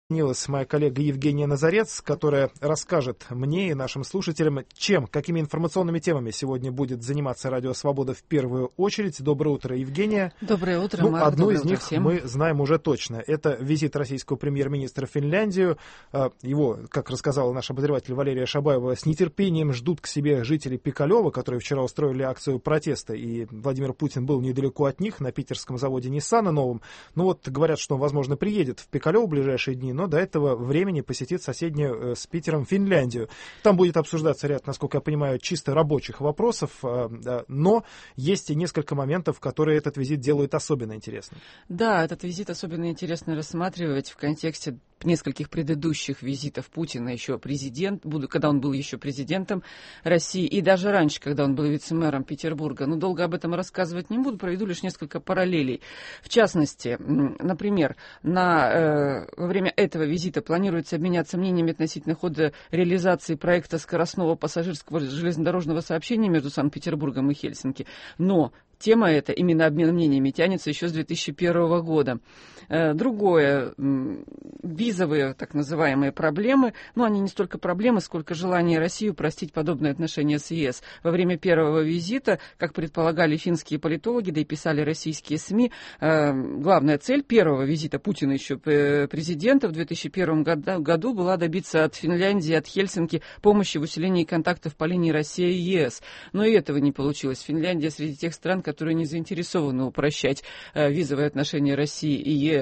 Присоединилась моя коллега Евгения Назарец, которая расскажет мне и нашим слушателям, какими информационными темами сегодня будет заниматься Радио Свобода в первую очередь. Доброе утро, Евгения. Доброе утро, Марк. Одну из них мы знаем уже точно. Это визит российского премьер-министра в Финляндию. Его, как рассказала наш обозреватель Валерия Шабаева, с нетерпением ждут к себе жители Пикалева, которые вчера устроили акцию протеста, и Владимир Путин был недалеко от них, на питерском заводе Ниссана новом. Говорят, что он, возможно, приедет в Пикалево в ближайшие дни, но до этого времени посетит соседнюю с Питером Финляндию. Там будет обсуждаться ряд, насколько я понимаю, чисто рабочих вопросов, но есть и несколько моментов, которые этот визит делают особенно интересным. Да, этот визит особенно интересно рассматривать в контексте нескольких предыдущих визитов Путина, когда он был еще президентом России, и даже раньше, когда он был вице-мэром Петербурга. Но долго об этом рассказывать не буду, проведу лишь несколько параллелей. В частности, например, во время этого визита планируется обменяться мнениями относительно хода реализации проекта скоростного пассажирского железнодорожного сообщения между Санкт-Петербургом и Хельсинки. Но тема эта, именно обмен мнениями, тянется еще с 2001 года. Другое, визовые так называемые проблемы, они не столько проблемы, сколько желание России упростить подобные отношения с ЕС. Во время первого визита, как предполагали финские политологи, да и писали российские СМИ, главная цель первого визита Путина еще президента в 2001 году была добиться от Финляндии, от Хельсинки помощи в усилении контактов по линии Россия-ЕС. Но и этого не получилось. Финляндия среди тех стран, которые не заинтересованы упрощать визовые отношения России и ЕС.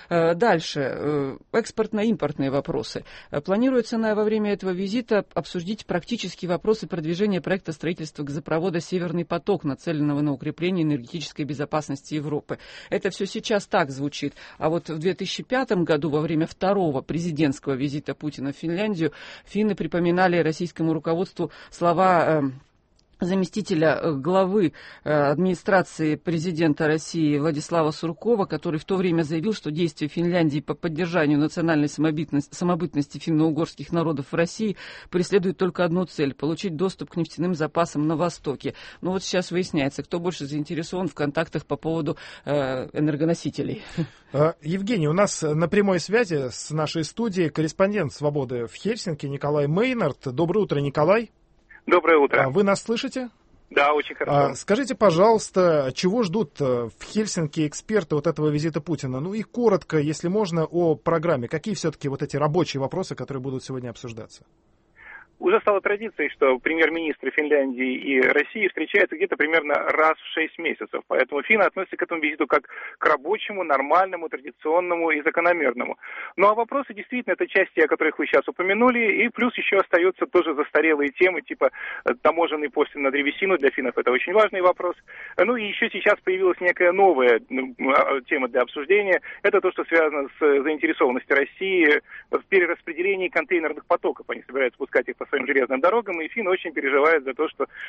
Дальше. Экспортно-импортные вопросы. Планируется во время этого визита обсудить практические вопросы продвижения проекта строительства газопровода «Северный поток», нацеленного на укрепление энергетической безопасности Европы. Это все сейчас так звучит. А вот в 2005 году, во время второго президентского визита Путина в Финляндию, финны припоминали российскому руководству слова заместителя главы администрации президента России Владислава Суркова, который в то время заявил, что действия Финляндии по поддержанию национальной самобытности финно-угорских народов в России преследуют только одну цель – получить доступ к нефтяным запасам на Востоке. Сейчас выясняется, кто больше заинтересован в контактах по поводу энергоносителей. Евгений, у нас на прямой связи с нашей студией корреспондент «Свободы» в Хельсинки Николай Мейнард. Доброе утро, Николай. Доброе утро. Вы нас слышите? Да, очень хорошо. Скажите, пожалуйста, чего ждут в Хельсинки эксперты этого визита Путина? И коротко, если можно, о программе. Какие все-таки эти рабочие вопросы, которые будут сегодня обсуждаться? Уже стало традицией, что премьер-министры Финляндии и России встречаются где-то примерно раз в 6 месяцев. Поэтому финны относятся к этому визиту как к рабочему, нормальному, традиционному и закономерному. А вопросы действительно, это части, о которых вы сейчас упомянули, и плюс еще остаются тоже застарелые темы, типа таможенный постель на древесину. Для финнов это очень важный вопрос. И еще сейчас появилась некая новая тема для обсуждения. Это то, что связано с заинтересованностью России в перераспределении контейнерных потоков. Они собираются пускать их по своим железным дорогам, и финны очень переживают за то,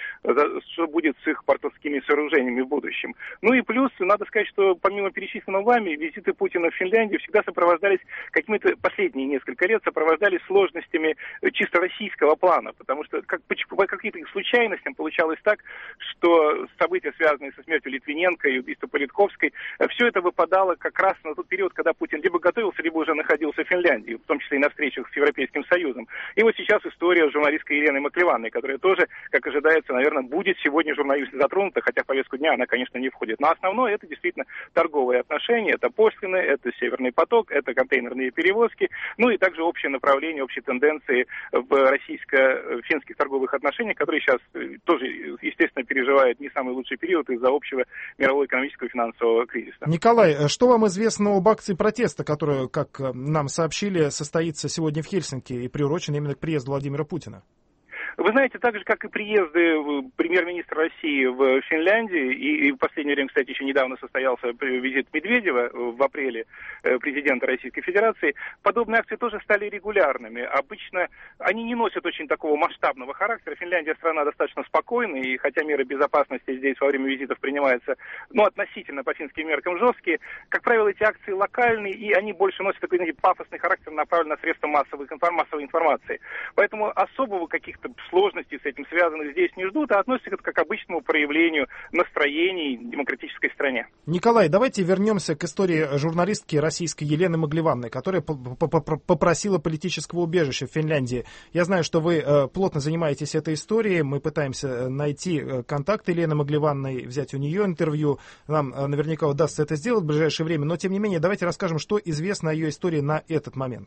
что будет с их портовскими сооружениями в будущем. И плюс, надо сказать, что помимо перечисленного вами, визиты Путина в Финляндию всегда сопровождались какими-то, последние несколько лет, сложностями чисто российского плана, потому что по каким-то случайностям получалось так, что события, связанные со смертью Литвиненко и убийством Политковской, все это выпадало как раз на тот период, когда Путин либо готовился, либо уже находился в Финляндии, в том числе и на встречах с Европейским Союзом. И сейчас история с журналисткой Еленой Маклеванной, которая тоже, как ожидается, наверное, будет сегодня журналистом затронута, хотя в повестку дня она, конечно, не входит. Но основное это действительно торговые отношения, это пошлины, это Северный поток, это контейнерные перевозки, и также общее направление, общие тенденции в российско-финских торговых отношениях, которые сейчас тоже, естественно, переживают не самый лучший период из-за общего мирового экономического и финансового кризиса. Николай, что вам известно об акции протеста, которая, как нам сообщили, состоится сегодня в Хельсинки и приурочена именно к приезду Владимира Путина? Вы знаете, так же, как и приезды премьер-министра России в Финляндию, и в последнее время, кстати, еще недавно состоялся визит Медведева в апреле, президента Российской Федерации, подобные акции тоже стали регулярными. Обычно они не носят очень такого масштабного характера. Финляндия страна достаточно спокойная, и хотя меры безопасности здесь во время визитов принимаются, относительно по финским меркам жесткие, как правило, эти акции локальные, и они больше носят такой, пафосный характер, направленный на средства массовой информации. Поэтому особого каких-то сложностей с этим связанных здесь не ждут, а относятся к обычному проявлению настроений в демократической стране. Николай, давайте вернемся к истории журналистки российской Елены Маглеванной, которая попросила политического убежища в Финляндии. Я знаю, что вы плотно занимаетесь этой историей, мы пытаемся найти контакты Елены Маглеванной, взять у нее интервью. Нам наверняка удастся это сделать в ближайшее время, но тем не менее давайте расскажем, что известно о ее истории на этот момент.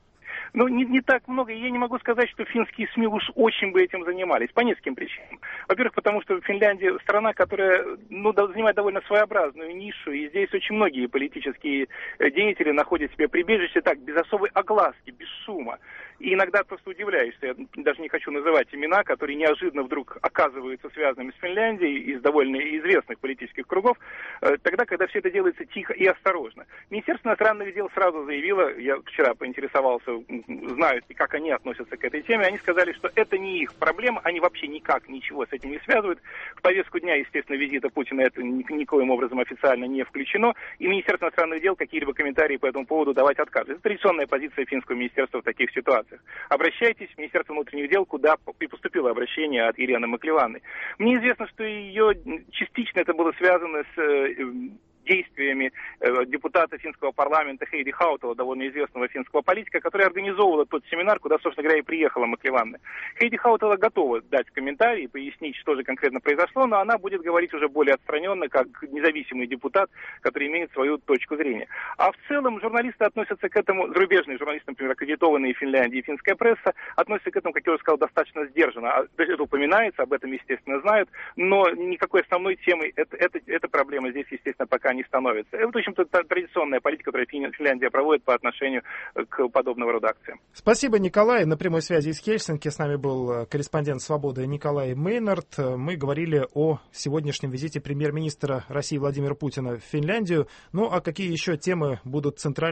Ну, не так много. Я не могу сказать, что финские СМИ уж очень бы этим занимались. По нескольким причинам. Во-первых, потому что Финляндия страна, которая занимает довольно своеобразную нишу, и здесь очень многие политические деятели находят себе прибежище так, без особой огласки, без шума. И иногда просто удивляешься, я даже не хочу называть имена, которые неожиданно вдруг оказываются связанными с Финляндией из довольно известных политических кругов, тогда, когда все это делается тихо и осторожно. Министерство иностранных дел сразу заявило, я вчера поинтересовался, знают и как они относятся к этой теме, они сказали, что это не их проблема, они вообще никак ничего с этим не связывают. В повестку дня, естественно, визита Путина это никоим образом официально не включено, и Министерство иностранных дел какие-либо комментарии по этому поводу давать отказывает. Это традиционная позиция финского министерства в таких ситуациях. Обращайтесь в Министерство внутренних дел, куда и поступило обращение от Елены Маглеванной. Мне известно, что ее частично это было связано с действиями депутата финского парламента Хейди Хаутала, довольно известного финского политика, которая организовывала тот семинар, куда, собственно говоря, и приехала Маглеванна. Хейди Хаутала готова дать комментарий, пояснить, что же конкретно произошло, но она будет говорить уже более отстраненно, как независимый депутат, который имеет свою точку зрения. А в целом журналисты относятся к этому, зарубежные журналисты, например, аккредитованные в Финляндии, финская пресса, относятся к этому, как я уже сказал, достаточно сдержанно. То есть это упоминается, об этом, естественно, знают, но никакой основной темой эта проблема здесь, естественно, пока не становится. Это, в общем-то, традиционная политика, которую Финляндия проводит по отношению к подобного рода акциям. Спасибо, Николай. На прямой связи из Хельсинки с нами был корреспондент «Свободы» Николай Мейнард. Мы говорили о сегодняшнем визите премьер-министра России Владимира Путина в Финляндию. Ну, а какие еще темы будут центральными?